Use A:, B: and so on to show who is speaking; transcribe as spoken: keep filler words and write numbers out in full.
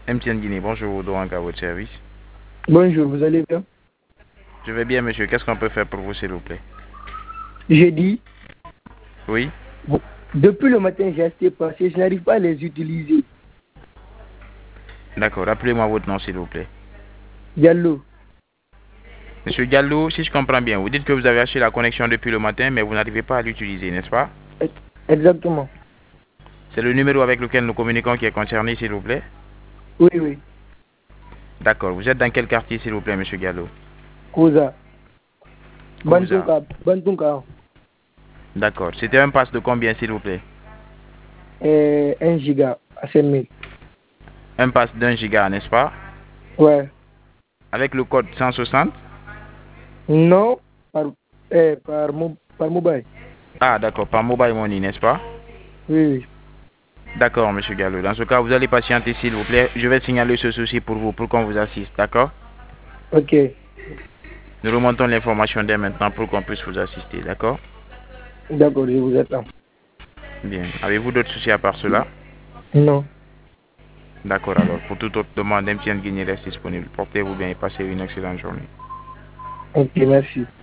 A: M T N Guinée, bonjour, donc à votre service.
B: Bonjour, vous allez bien?
A: Je vais bien, monsieur. Qu'est-ce qu'on peut faire pour vous, s'il vous plaît?
B: J'ai dit,
A: Oui?
B: bon, depuis le matin, j'ai acheté parce que je n'arrive pas à les utiliser.
A: D'accord, rappelez-moi votre nom, s'il vous plaît.
B: Diallo,
A: Monsieur Diallo, si je comprends bien, vous dites que vous avez acheté la connexion depuis le matin, mais vous n'arrivez pas à l'utiliser, n'est-ce pas?
B: e- exactement.
A: C'est le numéro avec lequel nous communiquons qui est concerné, s'il vous plaît?
B: Oui, oui.
A: D'accord, vous êtes dans quel quartier, s'il vous plaît, monsieur Diallo?
B: Koza,
A: Kouza.
B: Bantunka, Bantunka,
A: D'accord, c'était un pass de combien, s'il vous plaît?
B: euh, un giga à cinq mille.
A: Un pass d'un giga, n'est-ce pas?
B: Ouais.
A: Avec le code cent soixante?
B: Non, par, eh, par, mo- par mobile.
A: Ah, d'accord, par mobile money, n'est-ce pas?
B: Oui, oui.
A: D'accord, monsieur Gallo. Dans ce cas, vous allez patienter, s'il vous plaît. Je vais signaler ce souci pour vous, pour qu'on vous assiste, d'accord?
B: Ok.
A: Nous remontons l'information dès maintenant pour qu'on puisse vous assister, d'accord?
B: D'accord, je vous attends.
A: Bien. Avez-vous d'autres soucis à part cela?
B: Non.
A: D'accord, alors. Pour toute autre demande, M T N Guinée reste disponible. Portez-vous bien et passez une excellente journée.
B: Ok, merci.